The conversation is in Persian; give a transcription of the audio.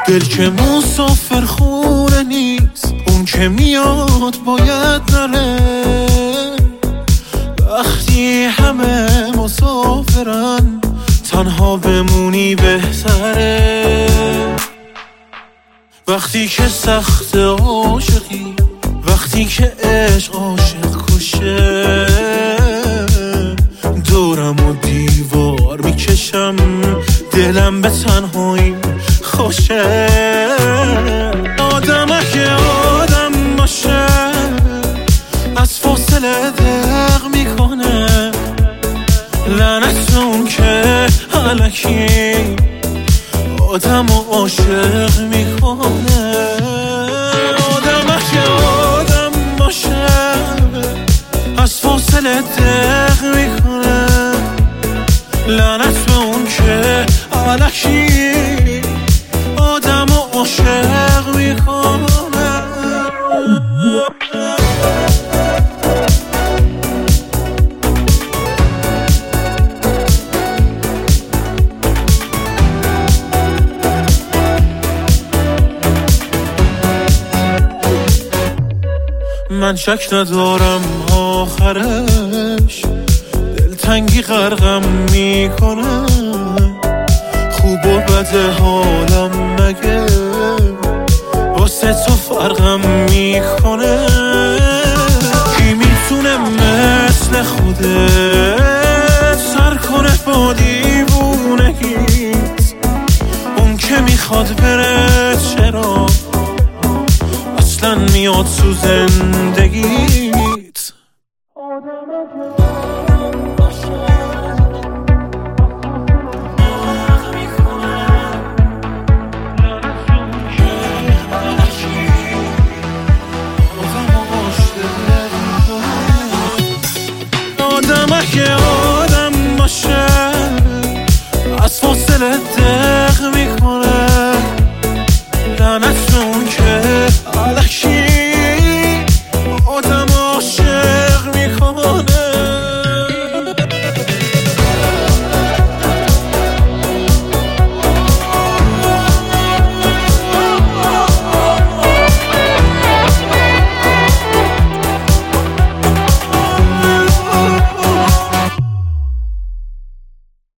دل که مسافر خونه نیست، اون که میاد باید نره. وقتی همه مسافرن تنها بمونی بهتره. وقتی که سخت عاشقی، وقتی که عشق عاشق کشه، دورم و دیوار میکشم، دلم به تنهایی خوشه. آدم اگه آدم باشه از فاصله دق میکنه، لعنت اون که الکی آدم و عاشق میکنه. آدم اگه آدم باشه از فاصله دق میکنه، لعنت به اون که الکی آدم و عاشق میکنه. من شک ندارم آخرش دلتنگی غرقم میکنه. خوب و بد حالم مگه واسه تو فرقم میکنه. کی میتونه مثل خودت سر کنه با دیوونگیت؟ اون که میخواد بره چرا اصلا میاد تو زندگیت؟ آدم اگه آدم باشه از فاصله